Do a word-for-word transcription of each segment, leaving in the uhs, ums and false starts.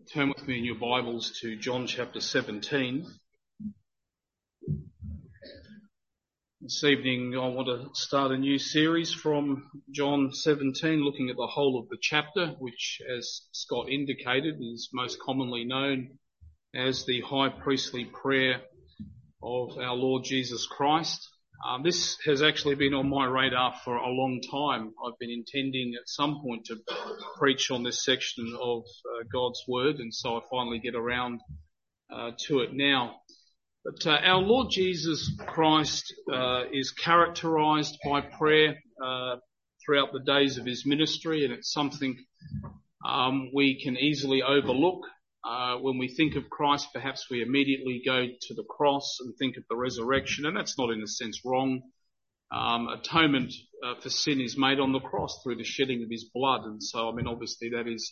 Turn with me in your Bibles to John chapter seventeen. This evening I want to start a new series from John seventeen, looking at the whole of the chapter, which, as Scott indicated, is most commonly known as the high priestly prayer of our Lord Jesus Christ. Um, this has actually been on my radar for a long time. I've been intending at some point to preach on this section of uh, God's Word, and so I finally get around uh, to it now. But uh, our Lord Jesus Christ uh, is characterized by prayer uh, throughout the days of his ministry, and it's something um, we can easily overlook. Uh, when we think of Christ, perhaps we immediately go to the cross and think of the resurrection, and that's not in a sense wrong. Um, atonement uh, for sin is made on the cross through the shedding of his blood, and so, I mean, obviously that is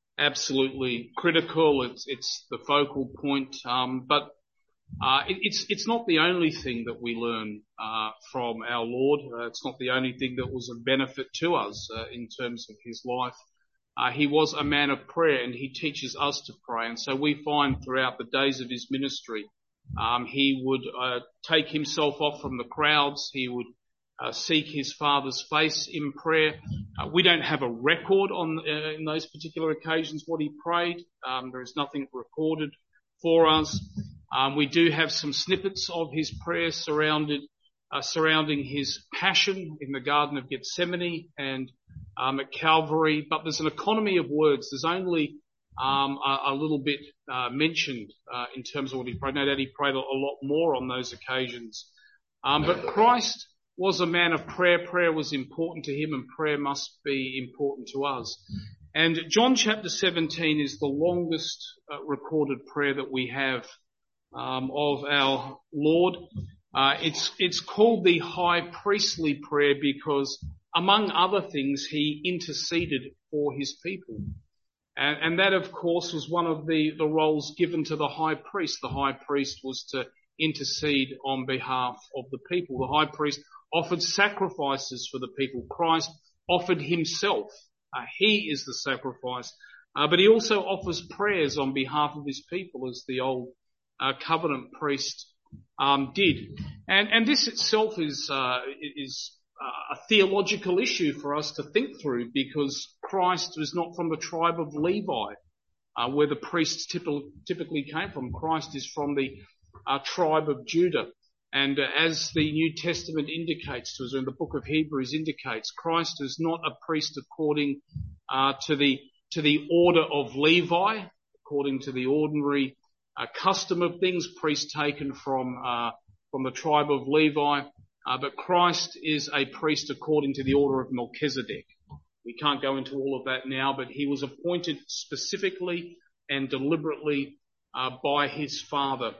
absolutely critical. It's, it's the focal point, um, but uh, it, it's it's not the only thing that we learn uh, from our Lord. Uh, it's not the only thing that was of benefit to us uh, in terms of his life. Uh, he was a man of prayer, and he teaches us to pray. And so we find throughout the days of his ministry, um, he would uh, take himself off from the crowds. He would uh, seek his Father's face in prayer. Uh, we don't have a record on uh, in those particular occasions what he prayed. Um, there is nothing recorded for us. Um, we do have some snippets of his prayer surrounded uh, surrounding his passion in the Garden of Gethsemane and Um, at Calvary, but there's an economy of words. There's only um, a, a little bit uh, mentioned uh, in terms of what he prayed. No doubt he prayed a, a lot more on those occasions. Um, but Christ was a man of prayer. Prayer was important to him, and prayer must be important to us. And John chapter seventeen is the longest uh, recorded prayer that we have um, of our Lord. Uh, it's it's called the high priestly prayer because, among other things, he interceded for his people. And, and that, of course, was one of the, the roles given to the high priest. The high priest was to intercede on behalf of the people. The high priest offered sacrifices for the people. Christ offered himself. Uh, he is the sacrifice. Uh, but he also offers prayers on behalf of his people, as the old uh, covenant priest um, did. And, and this itself is, uh, is a theological issue for us to think through, because Christ was not from the tribe of Levi, uh, where the priests typically, typically came from. Christ is from the uh, tribe of Judah. And uh, as the New Testament indicates to us, and the book of Hebrews indicates, Christ is not a priest according uh, to the to the order of Levi, according to the ordinary uh, custom of things, priests taken from uh, from the tribe of Levi. Uh, but Christ is a priest according to the order of Melchizedek. We can't go into all of that now, but he was appointed specifically and deliberately uh, by his Father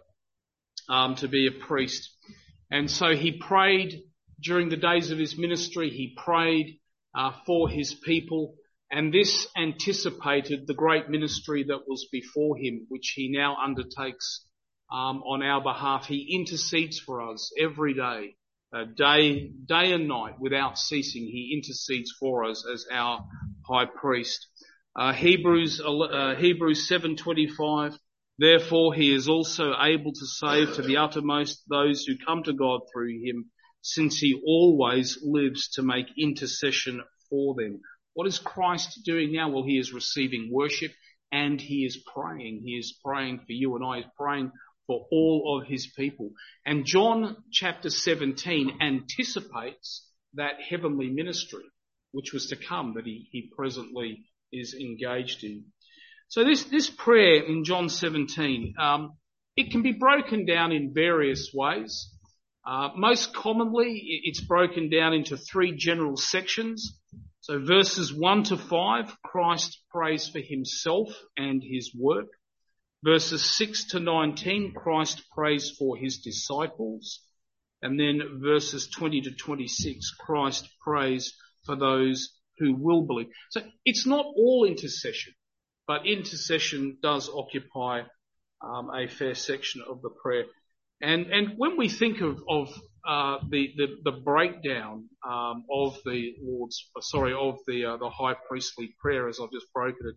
um, to be a priest. And so he prayed during the days of his ministry. He prayed uh, for his people, and this anticipated the great ministry that was before him, which he now undertakes um, on our behalf. He intercedes for us every day. Uh, day, day and night, without ceasing, he intercedes for us as our high priest. Uh, Hebrews, uh, Hebrews seven twenty-five. Therefore, he is also able to save to the uttermost those who come to God through him, since he always lives to make intercession for them. What is Christ doing now? Well, he is receiving worship, and he is praying. He is praying for you and I. He is praying for all of his people. And John chapter seventeen anticipates that heavenly ministry which was to come, that he, he presently is engaged in. So this, this prayer in John seventeen, um, it can be broken down in various ways. Uh, most commonly, it's broken down into three general sections. So verses one to five, Christ prays for himself and his work. Verses six to nineteen, Christ prays for his disciples. And then verses twenty to twenty-six, Christ prays for those who will believe. So it's not all intercession, but intercession does occupy um, a fair section of the prayer. And and when we think of of uh, the, the the breakdown um, of the Lord's, sorry, of the uh, the high priestly prayer, as I've just broken it down,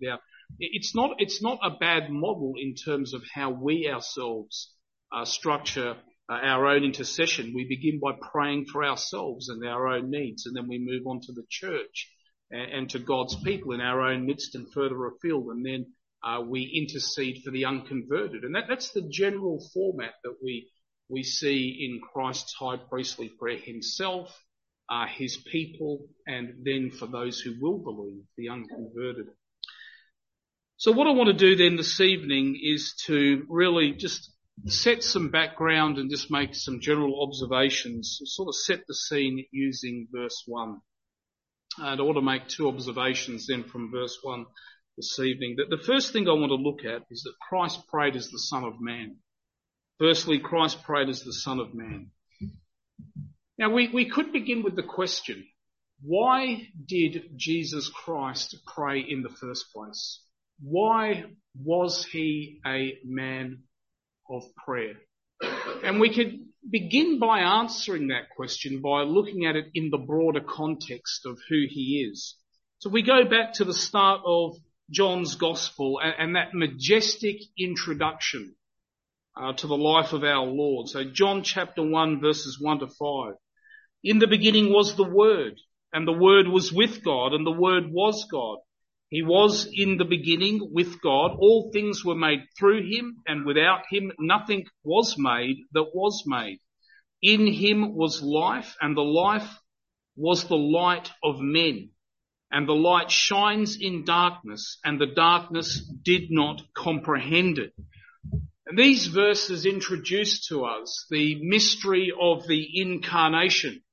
It's not, it's not a bad model in terms of how we ourselves uh, structure uh, our own intercession. We begin by praying for ourselves and our own needs, and then we move on to the church and, and to God's people in our own midst and further afield, and then uh, we intercede for the unconverted. And that, that's the general format that we we see in Christ's high priestly prayer: himself, uh, his people, and then for those who will believe, the unconverted. So what I want to do then this evening is to really just set some background and just make some general observations, sort of set the scene using verse one. And I want to make two observations then from verse one this evening. That the first thing I want to look at is that Christ prayed as the Son of Man. Firstly, Christ prayed as the Son of Man. Now we, we could begin with the question, why did Jesus Christ pray in the first place? Why was he a man of prayer? And we could begin by answering that question by looking at it in the broader context of who he is. So we go back to the start of John's Gospel and, and that majestic introduction uh, to the life of our Lord. So John chapter one verses one to five. In the beginning was the Word, and the Word was with God, and the Word was God. He was in the beginning with God. All things were made through him, and without him nothing was made that was made. In him was life, and the life was the light of men. And the light shines in darkness, and the darkness did not comprehend it. And these verses introduce to us the mystery of the incarnation.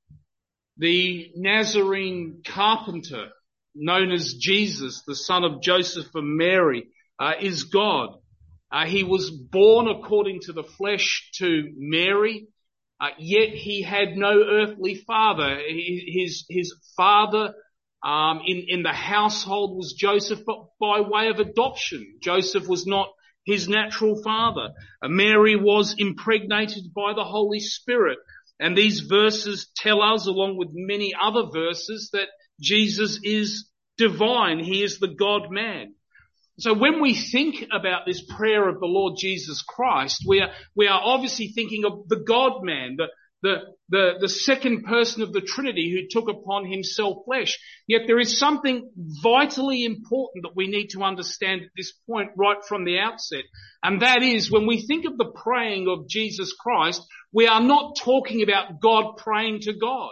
The Nazarene carpenter, known as Jesus, the son of Joseph and Mary, uh, is God. Uh, he was born according to the flesh to Mary, uh, yet he had no earthly father. His, his father um, in, in the household was Joseph, but by way of adoption. Joseph was not his natural father. Uh, Mary was impregnated by the Holy Spirit. And these verses tell us, along with many other verses, that Jesus is divine. He is the God-man. So when we think about this prayer of the Lord Jesus Christ, we are, we are obviously thinking of the God-man, the, the, the, the second person of the Trinity who took upon himself flesh. Yet there is something vitally important that we need to understand at this point right from the outset. And that is, when we think of the praying of Jesus Christ, we are not talking about God praying to God.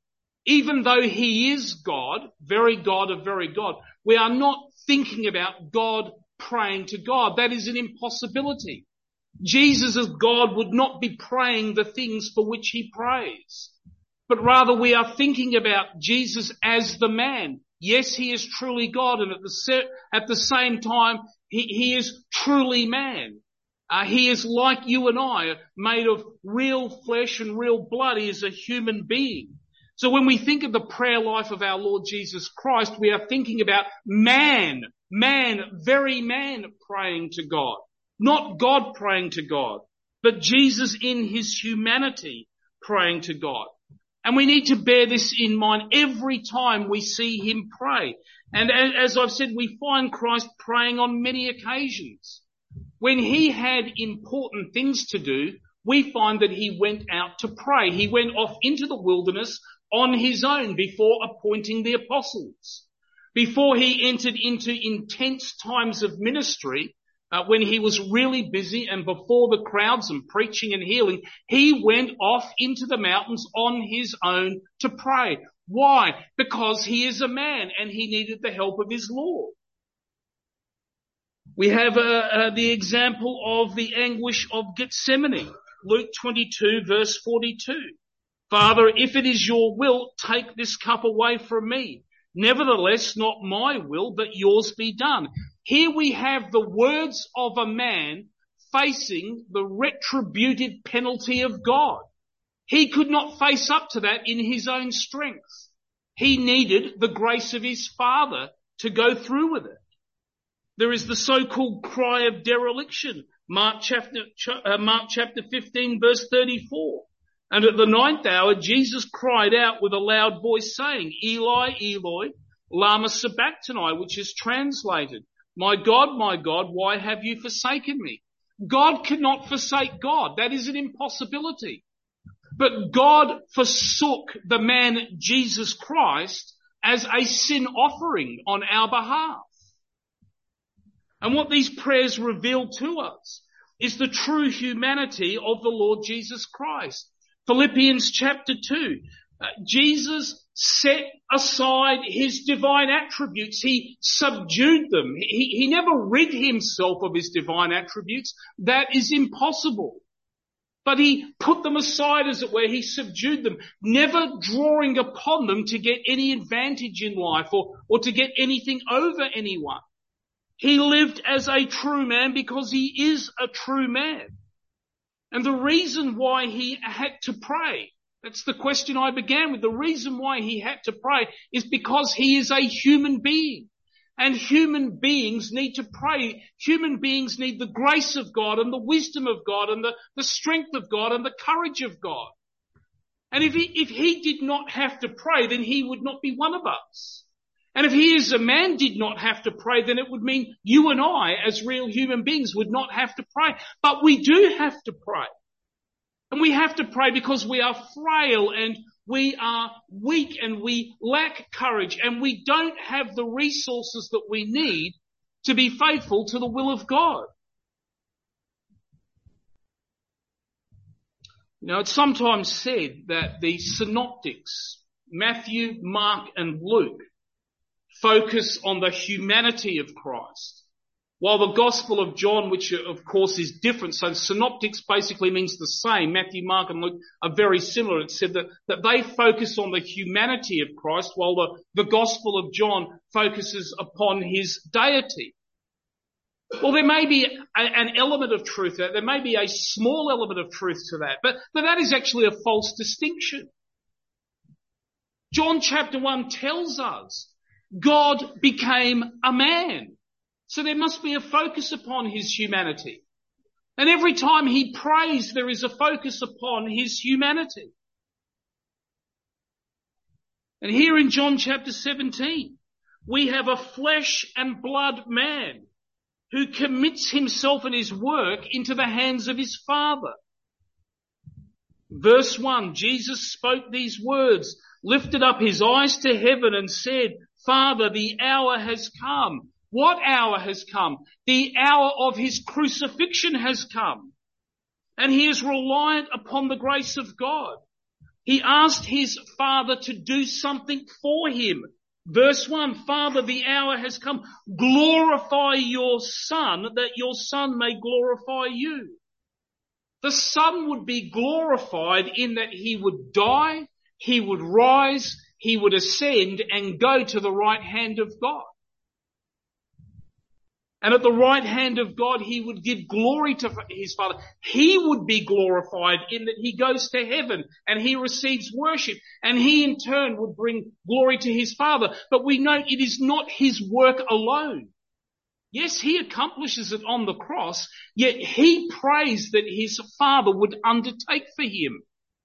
Even though he is God, very God of very God, we are not thinking about God praying to God. That is an impossibility. Jesus as God would not be praying the things for which he prays. But rather we are thinking about Jesus as the man. Yes, he is truly God, and at the, se- at the same time, he, he is truly man. Uh, he is like you and I, made of real flesh and real blood. He is a human being. So when we think of the prayer life of our Lord Jesus Christ, we are thinking about man, man, very man praying to God. Not God praying to God, but Jesus in his humanity praying to God. And we need to bear this in mind every time we see him pray. And as I've said, we find Christ praying on many occasions. When he had important things to do, we find that he went out to pray. He went off into the wilderness on his own before appointing the apostles. Before he entered into intense times of ministry, uh, when he was really busy and before the crowds and preaching and healing, he went off into the mountains on his own to pray. Why? Because he is a man and he needed the help of his Lord. We have uh, uh, the example of the anguish of Gethsemane, Luke twenty-two verse forty-two. Father, if it is your will, take this cup away from me. Nevertheless, not my will, but yours be done. Here we have the words of a man facing the retributive penalty of God. He could not face up to that in his own strength. He needed the grace of his Father to go through with it. There is the so-called cry of dereliction, Mark chapter, uh, Mark chapter fifteen verse thirty-four. And at the ninth hour, Jesus cried out with a loud voice saying, Eli, Eli, lama sabachthani, which is translated, My God, my God, why have you forsaken me? God cannot forsake God. That is an impossibility. But God forsook the man Jesus Christ as a sin offering on our behalf. And what these prayers reveal to us is the true humanity of the Lord Jesus Christ. Philippians chapter two. Uh, Jesus set aside his divine attributes. He subdued them. He, he never rid himself of his divine attributes. That is impossible. But he put them aside, as it were. He subdued them, never drawing upon them to get any advantage in life or, or to get anything over anyone. He lived as a true man because he is a true man. And the reason why he had to pray, that's the question I began with. The reason why he had to pray is because he is a human being. And human beings need to pray. Human beings need the grace of God and the wisdom of God and the, the strength of God and the courage of God. And if he, if he did not have to pray, then he would not be one of us. And if he as a man did not have to pray, then it would mean you and I as real human beings would not have to pray. But we do have to pray. And we have to pray because we are frail and we are weak and we lack courage and we don't have the resources that we need to be faithful to the will of God. You know, it's sometimes said that the synoptics, Matthew, Mark and Luke, focus on the humanity of Christ, while the Gospel of John, which of course is different, so synoptics basically means the same. Matthew, Mark and Luke are very similar. It said that, that they focus on the humanity of Christ, while the, the Gospel of John focuses upon his deity. Well, there may be a, an element of truth to that. There may be a small element of truth to that, but, but that is actually a false distinction. John chapter one tells us God became a man. So there must be a focus upon his humanity. And every time he prays, there is a focus upon his humanity. And here in John chapter seventeen, we have a flesh and blood man who commits himself and his work into the hands of his Father. Verse one, Jesus spoke these words, lifted up his eyes to heaven and said, Father, the hour has come. What hour has come? The hour of his crucifixion has come. And he is reliant upon the grace of God. He asked his Father to do something for him. Verse one, Father, the hour has come. Glorify your Son, that your Son may glorify you. The Son would be glorified in that he would die, he would rise, he would ascend and go to the right hand of God. And at the right hand of God, he would give glory to his Father. He would be glorified in that he goes to heaven and he receives worship. And he in turn would bring glory to his Father. But we note it is not his work alone. Yes, he accomplishes it on the cross, yet he prays that his Father would undertake for him.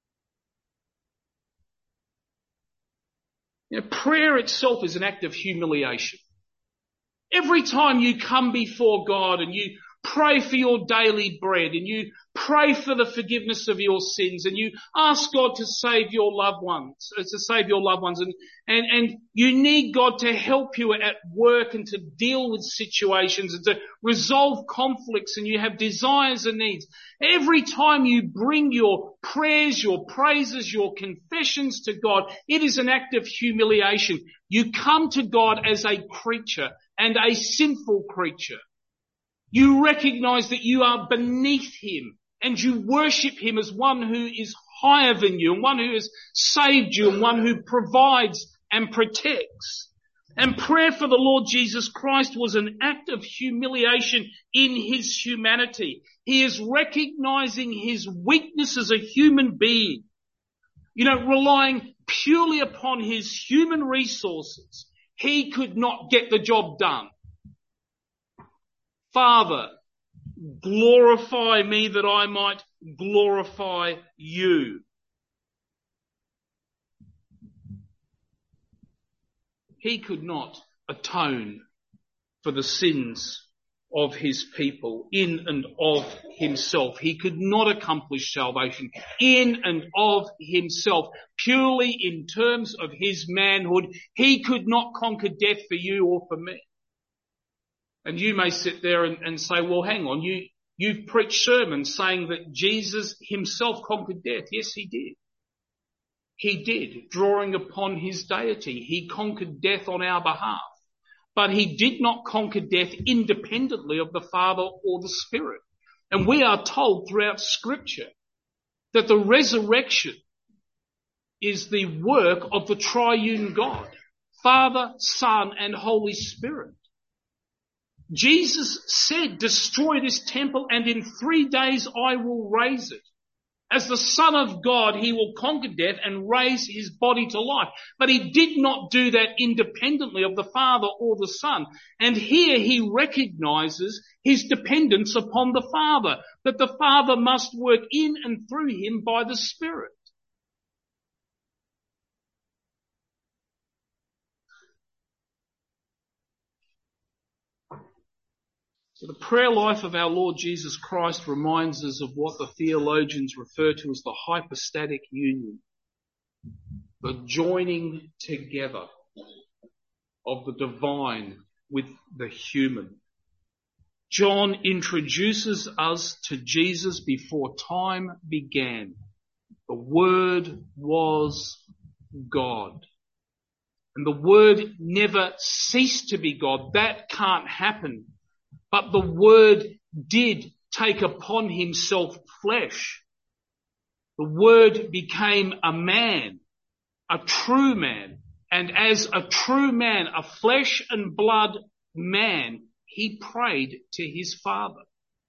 You know, prayer itself is an act of humiliation. Every time you come before God and you pray for your daily bread and you pray for the forgiveness of your sins and you ask God to save your loved ones, to save your loved ones and, and, and you need God to help you at work and to deal with situations and to resolve conflicts and you have desires and needs. Every time you bring your prayers, your praises, your confessions to God, it is an act of humiliation. You come to God as a creature and a sinful creature. You recognize that you are beneath him and you worship him as one who is higher than you and one who has saved you and one who provides and protects. And prayer for the Lord Jesus Christ was an act of humiliation in his humanity. He is recognizing his weakness as a human being, you know, relying purely upon his human resources. He could not get the job done. Father, glorify me that I might glorify you. He could not atone for the sins of his people, in and of himself. He could not accomplish salvation in and of himself, purely in terms of his manhood. He could not conquer death for you or for me. And you may sit there and, and say, well, hang on, you, you've preached sermons saying that Jesus himself conquered death. Yes, he did. He did, drawing upon his deity. He conquered death on our behalf. But he did not conquer death independently of the Father or the Spirit. And we are told throughout Scripture that the resurrection is the work of the triune God, Father, Son, and Holy Spirit. Jesus said, destroy this temple and in three days I will raise it. As the Son of God, he will conquer death and raise his body to life. But he did not do that independently of the Father or the Son. And here he recognizes his dependence upon the Father, that the Father must work in and through him by the Spirit. So the prayer life of our Lord Jesus Christ reminds us of what the theologians refer to as the hypostatic union, the joining together of the divine with the human. John introduces us to Jesus before time began. The Word was God. And the Word never ceased to be God. That can't happen. But the Word did take upon himself flesh. The Word became a man, a true man. And as a true man, a flesh and blood man, he prayed to his Father.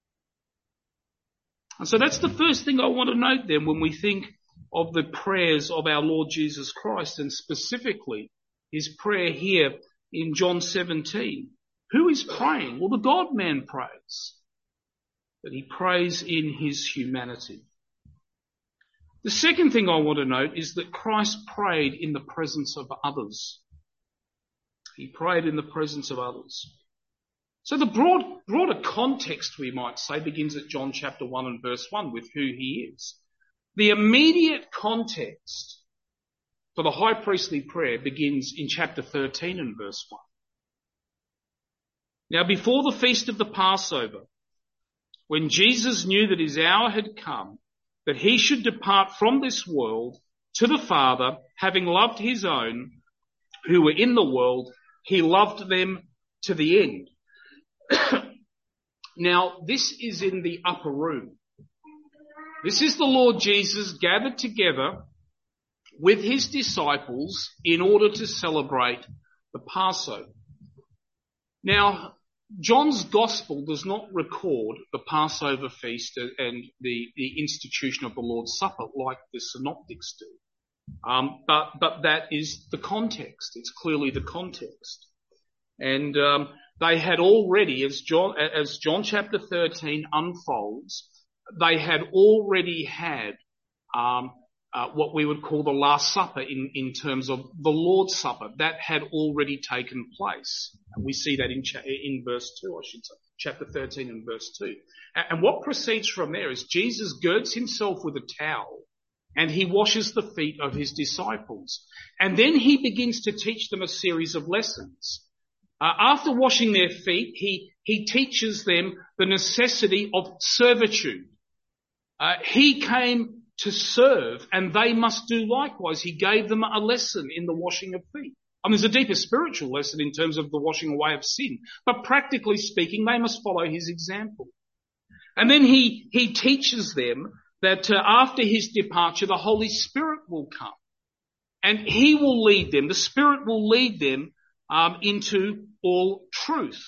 And so that's the first thing I want to note then when we think of the prayers of our Lord Jesus Christ, and specifically his prayer here in John seventeen. Who is praying? Well, the God-man prays. But he prays in his humanity. The second thing I want to note is that Christ prayed in the presence of others. He prayed in the presence of others. So the broad, broader context, we might say, begins at John chapter one and verse one with who he is. The immediate context for the high priestly prayer begins in chapter thirteen and verse one. Now, before the feast of the Passover, when Jesus knew that his hour had come, that he should depart from this world to the Father, having loved his own who were in the world, he loved them to the end. Now, this is in the upper room. This is the Lord Jesus gathered together with his disciples in order to celebrate the Passover. Now, John's Gospel does not record the Passover feast and the, the institution of the Lord's Supper like the Synoptics do. Um, but, but that is the context. It's clearly the context. And um, they had already, as John, as John chapter thirteen unfolds, they had already had um, uh, what we would call the Last Supper in, in terms of the Lord's Supper. That had already taken place. And we see that in, cha- in verse two, I should say, chapter thirteen and verse two. And what proceeds from there is Jesus girds himself with a towel and he washes the feet of his disciples. And then he begins to teach them a series of lessons. Uh, after washing their feet, he, he teaches them the necessity of servitude. Uh, he came to serve and they must do likewise. He gave them a lesson in the washing of feet. I mean, there's a deeper spiritual lesson in terms of the washing away of sin, but practically speaking, they must follow his example. And then he, he teaches them that uh, after his departure, the Holy Spirit will come and he will lead them. The Spirit will lead them um, into all truth.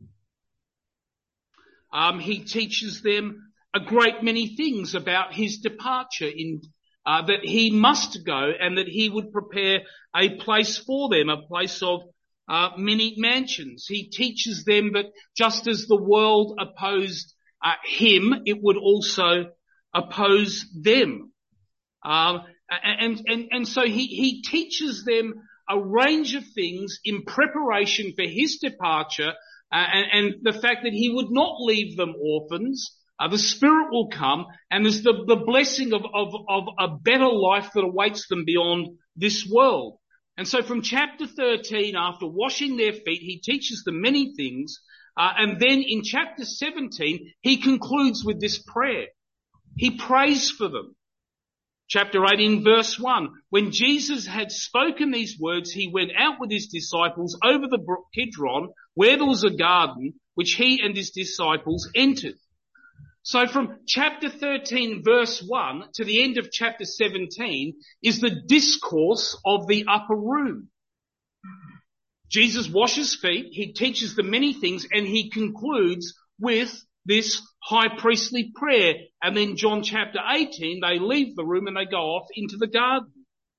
Um, he teaches them a great many things about his departure, in uh, that he must go and that he would prepare a place for them, a place of uh, many mansions. He teaches them that just as the world opposed uh, him, it would also oppose them. Um, and, and, and so he, he teaches them a range of things in preparation for his departure, uh, and, and the fact that he would not leave them orphans. Uh, the Spirit will come, and there's the, the blessing of, of, of a better life that awaits them beyond this world. And so from chapter thirteen, after washing their feet, he teaches them many things. Uh, and then in chapter seventeen, he concludes with this prayer. He prays for them. Chapter eighteen, verse one. When Jesus had spoken these words, he went out with his disciples over the brook Kidron, where there was a garden, which he and his disciples entered. So from chapter thirteen, verse one, to the end of chapter seventeen is the discourse of the upper room. Jesus washes feet, he teaches them many things, and he concludes with this high priestly prayer. And then John chapter eighteen, they leave the room and they go off into the garden.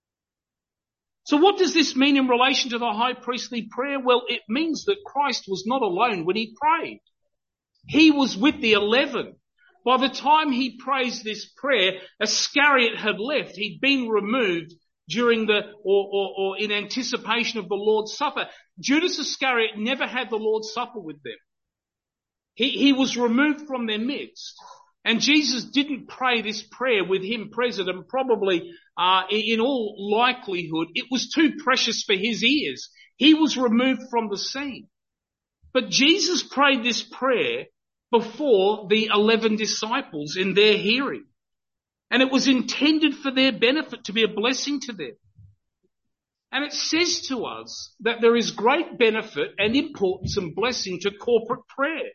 So what does this mean in relation to the high priestly prayer? Well, it means that Christ was not alone when he prayed. He was with the eleven. By the time he prays this prayer, Iscariot had left. He'd been removed during the, or, or, or in anticipation of the Lord's Supper. Judas Iscariot never had the Lord's Supper with them. He, he was removed from their midst. And Jesus didn't pray this prayer with him present, and probably, uh, in all likelihood, it was too precious for his ears. He was removed from the scene. But Jesus prayed this prayer before the eleven disciples in their hearing. And it was intended for their benefit, to be a blessing to them. And it says to us that there is great benefit and importance and blessing to corporate prayer.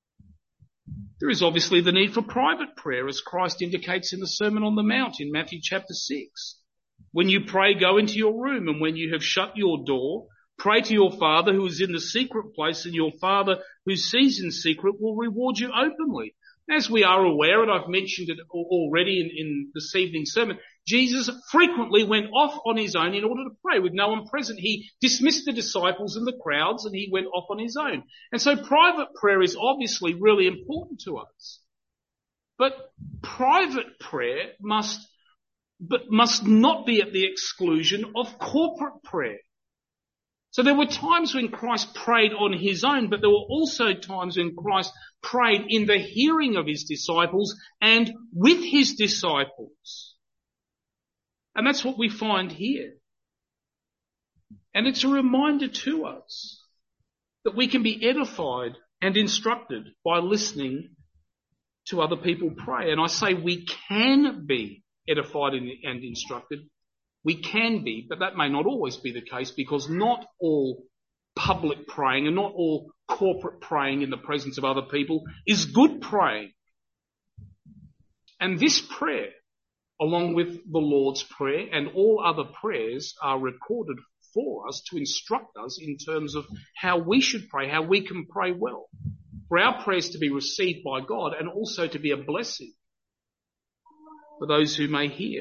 There is obviously the need for private prayer, as Christ indicates in the Sermon on the Mount in Matthew chapter six. When you pray, go into your room, and when you have shut your door, pray to your Father who is in the secret place, and your Father who sees in secret will reward you openly. As we are aware, and I've mentioned it already in, in this evening's sermon, Jesus frequently went off on his own in order to pray with no one present. He dismissed the disciples and the crowds, and he went off on his own. And so private prayer is obviously really important to us. But private prayer must, but must not be at the exclusion of corporate prayer. So there were times when Christ prayed on his own, but there were also times when Christ prayed in the hearing of his disciples and with his disciples. And that's what we find here. And it's a reminder to us that we can be edified and instructed by listening to other people pray. And I say we can be edified and instructed. We can be, but that may not always be the case, because not all public praying and not all corporate praying in the presence of other people is good praying. And this prayer, along with the Lord's Prayer and all other prayers, are recorded for us to instruct us in terms of how we should pray, how we can pray well. For our prayers to be received by God and also to be a blessing for those who may hear.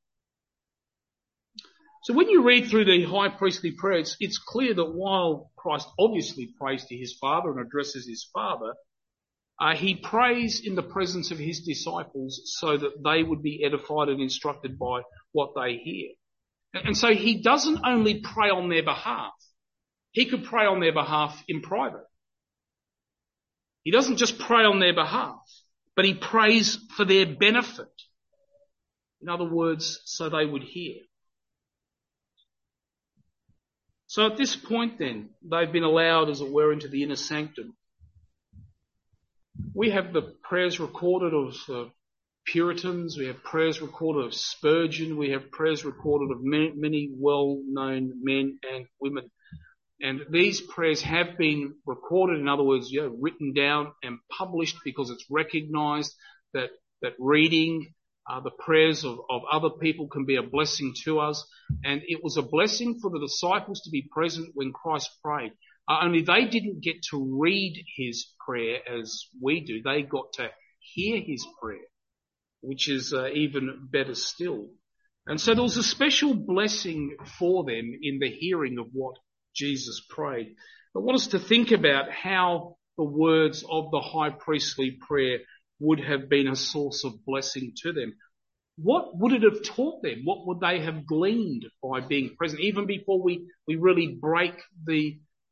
So when you read through the high priestly prayer, it's, it's clear that while Christ obviously prays to his Father and addresses his Father, uh, he prays in the presence of his disciples so that they would be edified and instructed by what they hear. And, and so he doesn't only pray on their behalf. He could pray on their behalf in private. He doesn't just pray on their behalf, but he prays for their benefit. In other words, so they would hear. So at this point then, they've been allowed, as it were, into the inner sanctum. We have the prayers recorded of uh, Puritans, we have prayers recorded of Spurgeon, we have prayers recorded of many, many well-known men and women. And these prayers have been recorded, in other words, you know, written down and published, because it's recognised that, that reading Uh, the prayers of, of other people can be a blessing to us. And it was a blessing for the disciples to be present when Christ prayed. Uh, only they didn't get to read his prayer as we do. They got to hear his prayer, which is uh, even better still. And so there was a special blessing for them in the hearing of what Jesus prayed. I want us to think about how the words of the high priestly prayer would have been a source of blessing to them. What would it have taught them? What would they have gleaned by being present? Even before we, we really break the,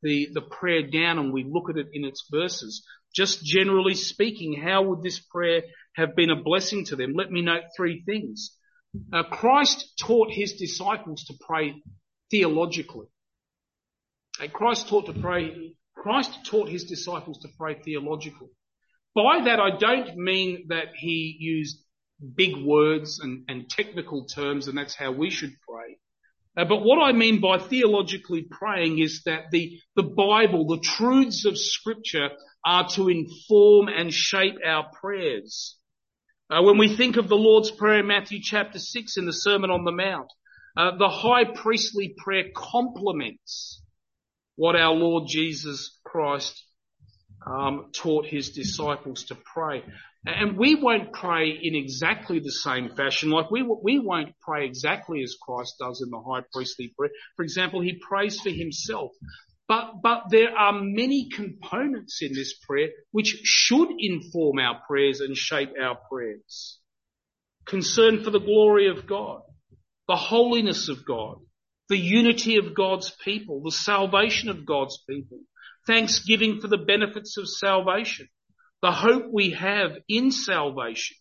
the, the prayer down and we look at it in its verses, just generally speaking, how would this prayer have been a blessing to them? Let me note three things. Uh, Christ taught his disciples to pray theologically. Uh, Christ taught to pray, Christ taught his disciples to pray theologically. By that, I don't mean that he used big words and, and technical terms, and that's how we should pray. Uh, but what I mean by theologically praying is that the, the Bible, the truths of Scripture are to inform and shape our prayers. Uh, when we think of the Lord's Prayer in Matthew chapter six in the Sermon on the Mount, uh, the high priestly prayer complements what our Lord Jesus Christ um, taught his disciples to pray. And we won't pray in exactly the same fashion. Like we we won't pray exactly as Christ does in the high priestly prayer. For example, he prays for himself. But, but there are many components in this prayer which should inform our prayers and shape our prayers. Concern for the glory of God, the holiness of God, the unity of God's people, the salvation of God's people, thanksgiving for the benefits of salvation, the hope we have in salvation.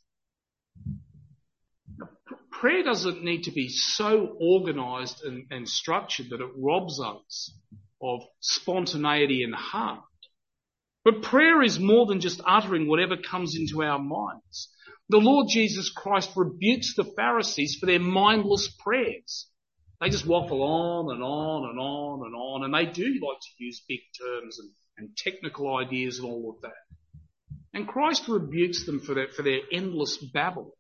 Prayer doesn't need to be so organised and, and structured that it robs us of spontaneity and heart. But prayer is more than just uttering whatever comes into our minds. The Lord Jesus Christ rebukes the Pharisees for their mindless prayers. They just waffle on and on and on and on, and they do like to use big terms and, and technical ideas and all of that. And Christ rebukes them for their, for their endless babble.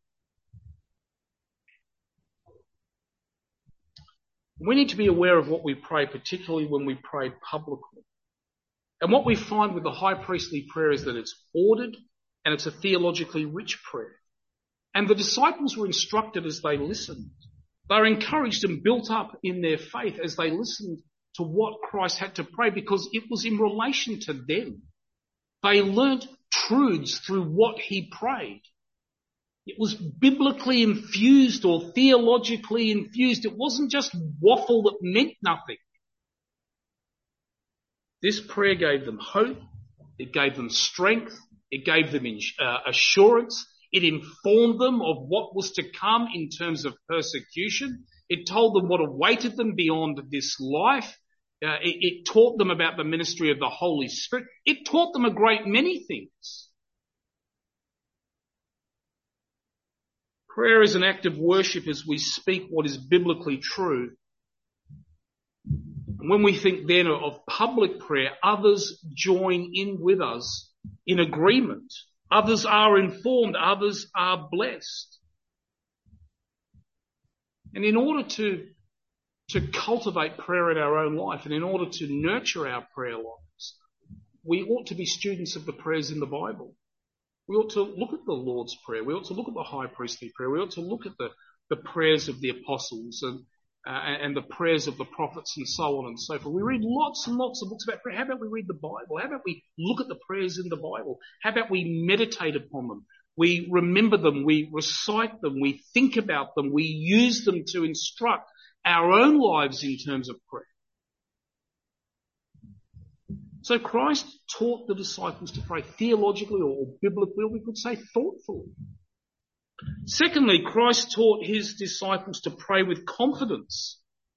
We need to be aware of what we pray, particularly when we pray publicly. And what we find with the high priestly prayer is that it's ordered and it's a theologically rich prayer. And the disciples were instructed as they listened. They were encouraged and built up in their faith as they listened to what Christ had to pray, because it was in relation to them. They learnt truths through what he prayed. It was biblically infused or theologically infused. It wasn't just waffle that meant nothing. This prayer gave them hope. It gave them strength. It gave them uh, assurance. It informed them of what was to come in terms of persecution. It told them what awaited them beyond this life. Uh, it, it taught them about the ministry of the Holy Spirit. It taught them a great many things. Prayer is an act of worship as we speak what is biblically true. And when we think then of public prayer, others join in with us in agreement. Others are informed. Others are blessed. And in order to, to cultivate prayer in our own life and in order to nurture our prayer lives, we ought to be students of the prayers in the Bible. We ought to look at the Lord's Prayer. We ought to look at the high priestly prayer. We ought to look at the, the prayers of the apostles and, uh, and the prayers of the prophets and so on and so forth. We read lots and lots of books about prayer. How about we read the Bible? How about we look at the prayers in the Bible? How about we meditate upon them? We remember them. We recite them. We think about them. We use them to instruct our own lives in terms of prayer. So Christ taught the disciples to pray theologically or biblically, or we could say thoughtfully. Secondly, Christ taught his disciples to pray with confidence.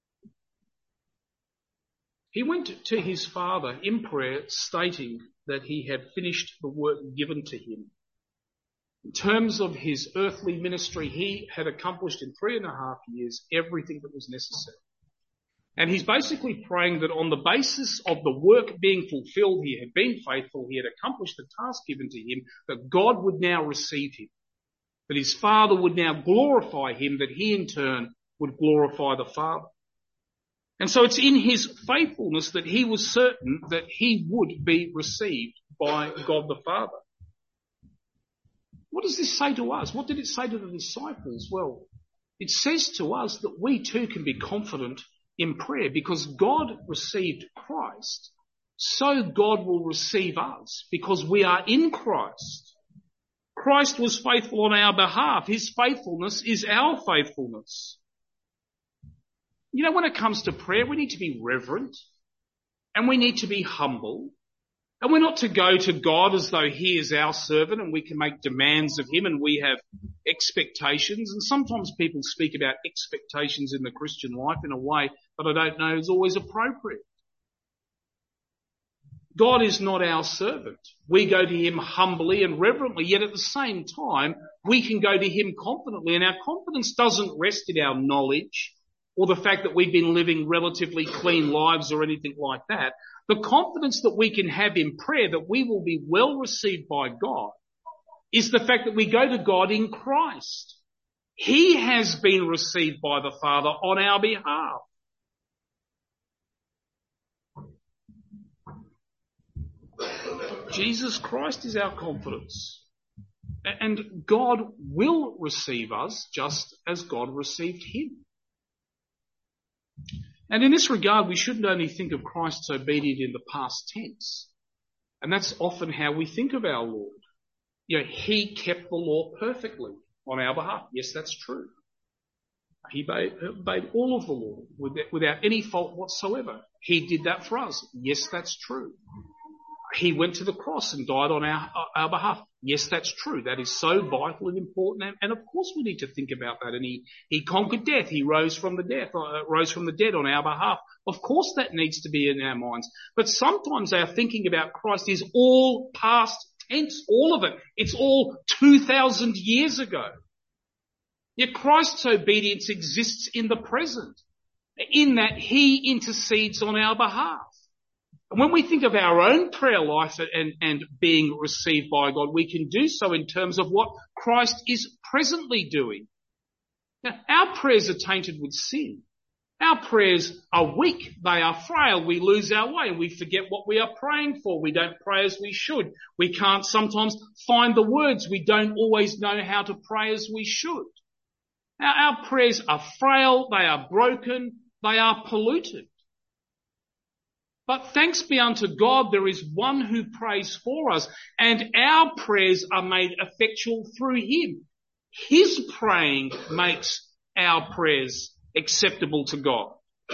He went to his Father in prayer stating that he had finished the work given to him. In terms of his earthly ministry, he had accomplished in three and a half years everything that was necessary. And he's basically praying that on the basis of the work being fulfilled, he had been faithful, he had accomplished the task given to him, that God would now receive him, that his Father would now glorify him, that he in turn would glorify the Father. And so it's in his faithfulness that he was certain that he would be received by God the Father. What does this say to us? What did it say to the disciples? Well, it says to us that we too can be confident in prayer, because God received Christ, so God will receive us because we are in Christ. Christ was faithful on our behalf. His faithfulness is our faithfulness. You know, when it comes to prayer, we need to be reverent and we need to be humble. And we're not to go to God as though he is our servant and we can make demands of him and we have expectations. And sometimes people speak about expectations in the Christian life in a way that I don't know is always appropriate. God is not our servant. We go to him humbly and reverently, yet at the same time, we can go to him confidently. And our confidence doesn't rest in our knowledge or the fact that we've been living relatively clean lives or anything like that. The confidence that we can have in prayer that we will be well received by God is the fact that we go to God in Christ. He has been received by the Father on our behalf. Jesus Christ is our confidence. And God will receive us just as God received him. And in this regard, we shouldn't only think of Christ's obedience in the past tense. And that's often how we think of our Lord. You know, he kept the law perfectly on our behalf. Yes, that's true. He obeyed, obeyed all of the law without any fault whatsoever. He did that for us. Yes, that's true. He went to the cross and died on our, our behalf. Yes, that's true. That is so vital and important. And, and of course we need to think about that. And he, he conquered death. He rose from the death, uh, rose from the dead on our behalf. Of course that needs to be in our minds. But sometimes our thinking about Christ is all past tense, all of it. It's all two thousand years ago. Yet Christ's obedience exists in the present, in that he intercedes on our behalf. And when we think of our own prayer life and, and being received by God, we can do so in terms of what Christ is presently doing. Now, our prayers are tainted with sin. Our prayers are weak. They are frail. We lose our way. We forget what we are praying for. We don't pray as we should. We can't sometimes find the words. We don't always know how to pray as we should. Now, our prayers are frail. They are broken. They are polluted. But thanks be unto God, there is one who prays for us, and our prayers are made effectual through him. His praying makes our prayers acceptable to God.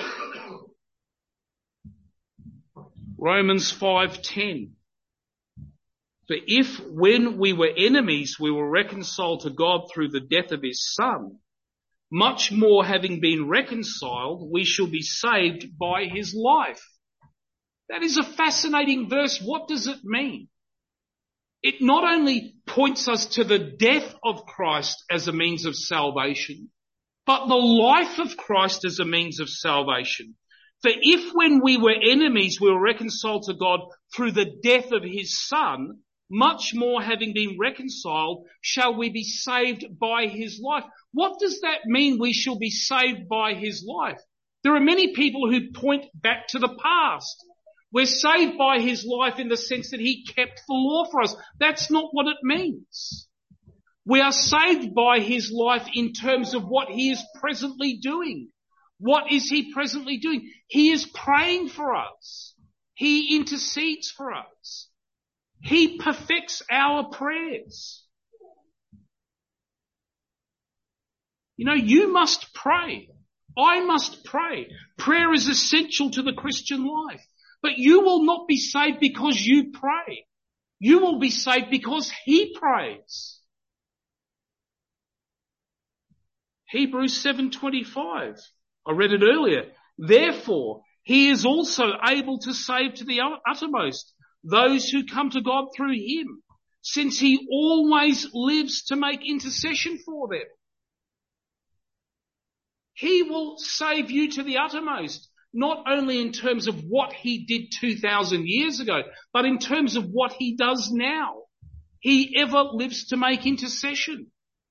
Romans five ten. For if when we were enemies we were reconciled to God through the death of his Son, much more having been reconciled, we shall be saved by his life. That is a fascinating verse. What does it mean? It not only points us to the death of Christ as a means of salvation, but the life of Christ as a means of salvation. For if when we were enemies we were reconciled to God through the death of his Son, much more having been reconciled shall we be saved by his life. What does that mean, we shall be saved by his life? There are many people who point back to the past. We're saved by his life in the sense that he kept the law for us. That's not what it means. We are saved by his life in terms of what he is presently doing. What is he presently doing? He is praying for us. He intercedes for us. He perfects our prayers. You know, you must pray. I must pray. Prayer is essential to the Christian life. But you will not be saved because you pray. You will be saved because he prays. Hebrews seven twenty-five. I read it earlier. Therefore, he is also able to save to the uttermost those who come to God through him, since he always lives to make intercession for them. He will save you to the uttermost. Not only in terms of what he did two thousand years ago, but in terms of what he does now. He ever lives to make intercession.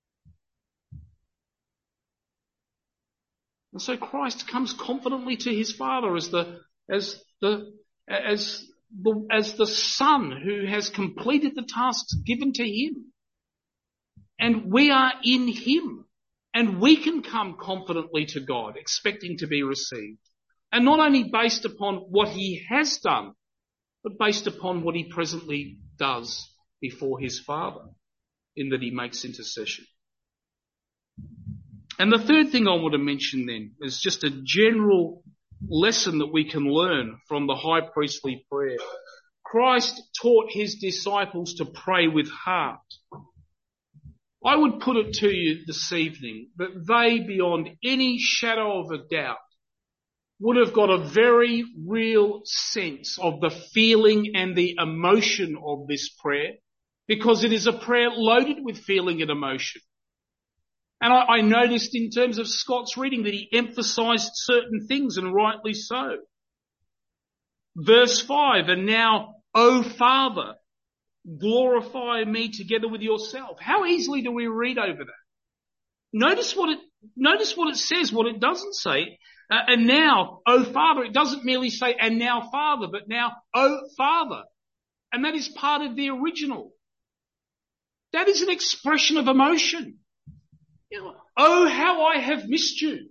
And so Christ comes confidently to his Father as the, as the, as the, as the Son who has completed the tasks given to him. And we are in him. And we can come confidently to God, expecting to be received. And not only based upon what he has done, but based upon what he presently does before his Father, in that he makes intercession. And the third thing I want to mention then is just a general lesson that we can learn from the high priestly prayer. Christ taught his disciples to pray with heart. I would put it to you this evening that they, beyond any shadow of a doubt, would have got a very real sense of the feeling and the emotion of this prayer, because it is a prayer loaded with feeling and emotion. And I, I noticed in terms of Scott's reading that he emphasised certain things, and rightly so. Verse five, and now, O Father, glorify me together with yourself. How easily do we read over that? Notice what it, notice what it says, what it doesn't say. Uh, and now, O Father, it doesn't merely say, and now Father, but now, O Father. And that is part of the original. That is an expression of emotion. You know, oh, how I have missed you.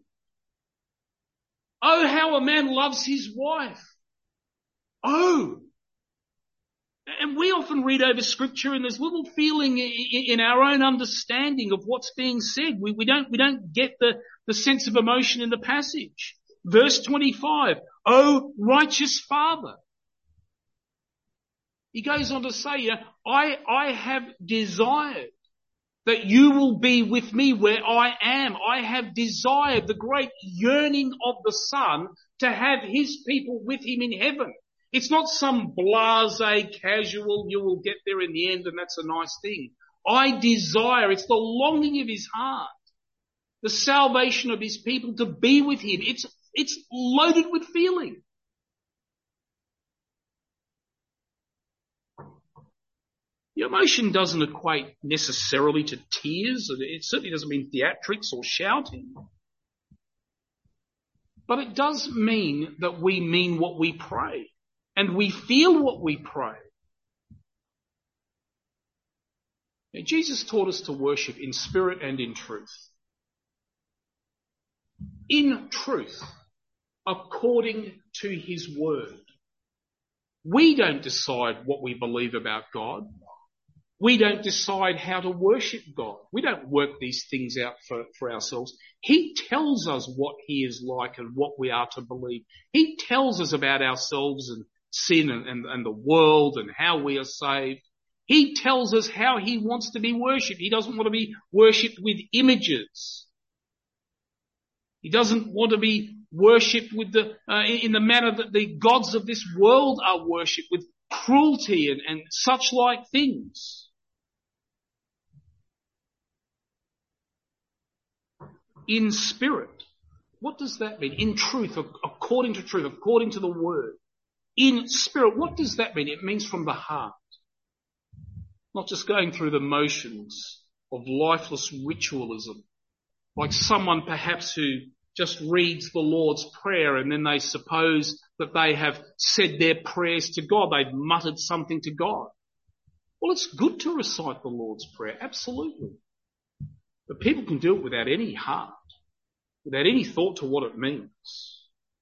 Oh, how a man loves his wife. Oh. And we often read over scripture and there's little feeling in our own understanding of what's being said. We, we don't, we don't get the, the sense of emotion in the passage. Verse twenty-five, O righteous Father. He goes on to say, you know, I, I have desired that you will be with me where I am. I have desired the great yearning of the Son to have his people with him in heaven. It's not some blasé, casual, you will get there in the end and that's a nice thing. I desire, it's the longing of his heart, the salvation of his people to be with him. It's, it's loaded with feeling. The emotion doesn't equate necessarily to tears. It certainly doesn't mean theatrics or shouting. But it does mean that we mean what we pray. And we feel what we pray. Now, Jesus taught us to worship in spirit and in truth. In truth, according to his word. We don't decide what we believe about God. We don't decide how to worship God. We don't work these things out for, for ourselves. He tells us what he is like and what we are to believe. He tells us about ourselves and sin and, and, and the world and how we are saved. He tells us how he wants to be worshipped. He doesn't want to be worshipped with images. He doesn't want to be worshipped with the, uh, in the manner that the gods of this world are worshipped, with cruelty and, and such like things. In spirit. What does that mean? In truth, according to truth, according to the word. In spirit, what does that mean? It means from the heart. Not just going through the motions of lifeless ritualism. Like someone perhaps who just reads the Lord's Prayer and then they suppose that they have said their prayers to God. They've muttered something to God. Well, it's good to recite the Lord's Prayer, absolutely. But people can do it without any heart, without any thought to what it means.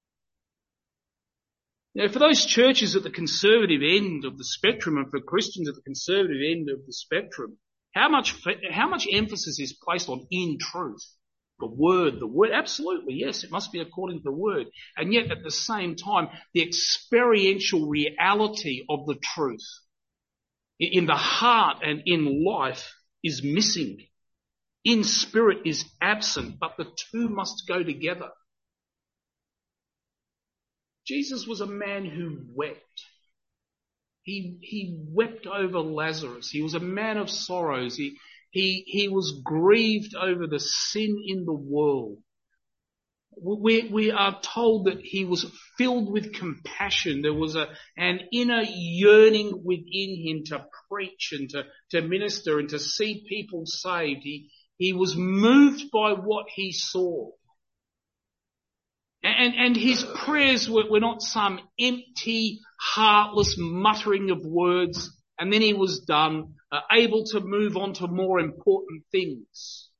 Now, for those churches at the conservative end of the spectrum and for Christians at the conservative end of the spectrum, how much, how much emphasis is placed on in truth? The word, the word, absolutely, yes, it must be according to the word. And yet at the same time, the experiential reality of the truth in the heart and in life is missing. In spirit is absent, but the two must go together. Jesus was a man who wept. He, he wept over Lazarus. He was a man of sorrows. He, he, he was grieved over the sin in the world. We, we are told that he was filled with compassion. There was a, an inner yearning within him to preach and to, to minister and to see people saved. He, he was moved by what he saw. And, and his prayers were, were not some empty, heartless muttering of words, and then he was done, uh, able to move on to more important things.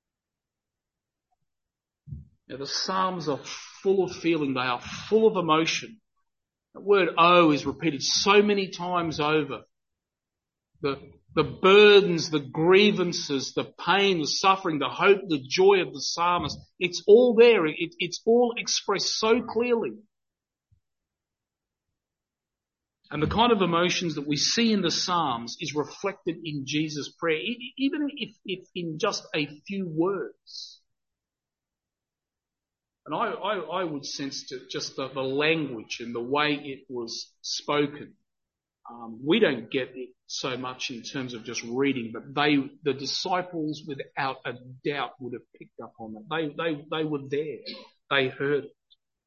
Now, the Psalms are full of feeling. They are full of emotion. The word "oh" is repeated so many times over. The, the burdens, the grievances, the pain, the suffering, the hope, the joy of the psalmist. It's all there. It, it's all expressed so clearly. And the kind of emotions that we see in the Psalms is reflected in Jesus' prayer, even if, if in just a few words. And I, I, I would sense just the, the language and the way it was spoken. Um, we don't get it so much in terms of just reading, but they, the disciples, without a doubt, would have picked up on that. They, they, they were there. They heard it.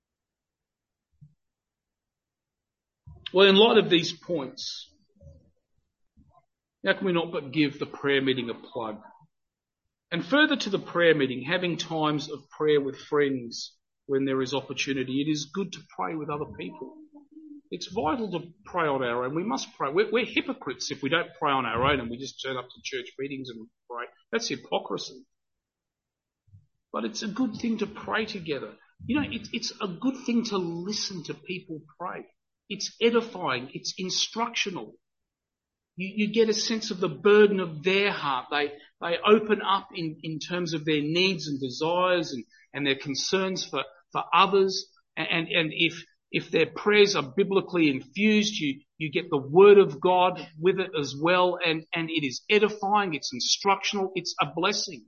Well, in light of these points, how can we not but give the prayer meeting a plug? And further to the prayer meeting, having times of prayer with friends when there is opportunity, it is good to pray with other people. It's vital to pray on our own. We must pray. We're, we're hypocrites if we don't pray on our own and we just turn up to church meetings and pray. That's hypocrisy. But it's a good thing to pray together. You know, it, it's a good thing to listen to people pray. It's edifying. It's instructional. You, you get a sense of the burden of their heart. They they open up in, in terms of their needs and desires and, and their concerns for, for others. And, and if if their prayers are biblically infused, you, you get the word of God with it as well. And, and it is edifying. It's instructional. It's a blessing.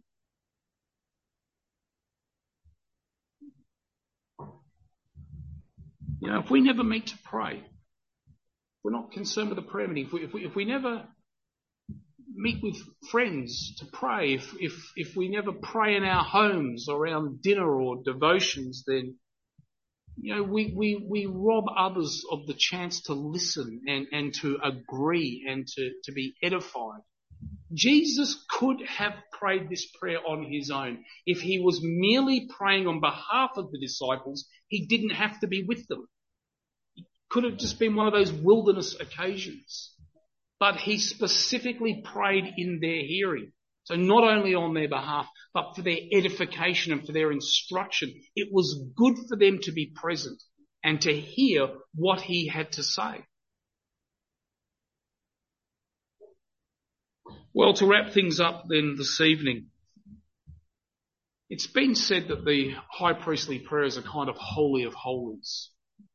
You know, if we never meet to pray, we're not concerned with the prayer meeting. If we, if we, if we never meet with friends to pray, if, if, if we never pray in our homes around dinner or devotions, then, you know, we, we, we rob others of the chance to listen and, and to agree and to, to be edified. Jesus could have prayed this prayer on his own. If he was merely praying on behalf of the disciples, he didn't have to be with them. It could have just been one of those wilderness occasions. But he specifically prayed in their hearing. So not only on their behalf, but for their edification and for their instruction. It was good for them to be present and to hear what he had to say. Well, to wrap things up then this evening, it's been said that the high priestly prayer is a kind of holy of holies.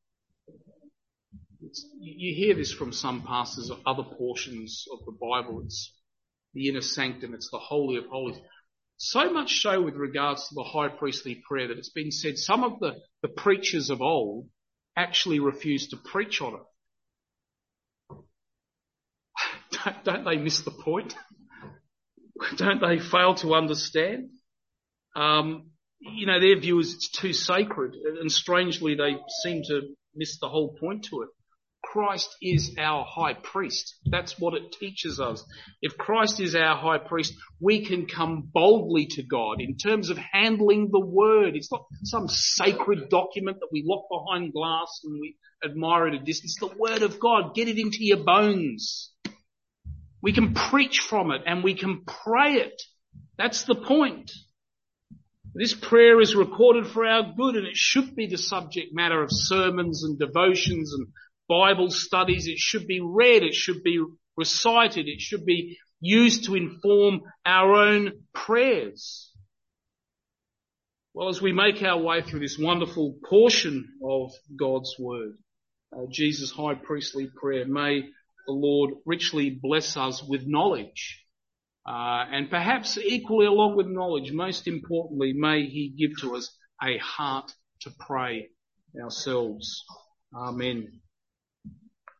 It's, you hear this from some pastors of other portions of the Bible. It's the inner sanctum, it's the holy of holies. So much so with regards to the high priestly prayer that it's been said some of the, the preachers of old actually refused to preach on it. Don't, don't they miss the point? Don't they fail to understand? Um, you know, their view is it's too sacred, and strangely they seem to miss the whole point to it. Christ is our high priest. That's what it teaches us. If Christ is our high priest, we can come boldly to God in terms of handling the word. It's not some sacred document that we lock behind glass and we admire at a distance. It's the word of God. Get it into your bones. We can preach from it and we can pray it. That's the point. This prayer is recorded for our good, and it should be the subject matter of sermons and devotions and Bible studies. It should be read. It should be recited. It should be used to inform our own prayers. Well, as we make our way through this wonderful portion of God's word, uh, Jesus' high priestly prayer, may the Lord richly bless us with knowledge. Uh, and perhaps equally along with knowledge, most importantly, may he give to us a heart to pray ourselves. Amen.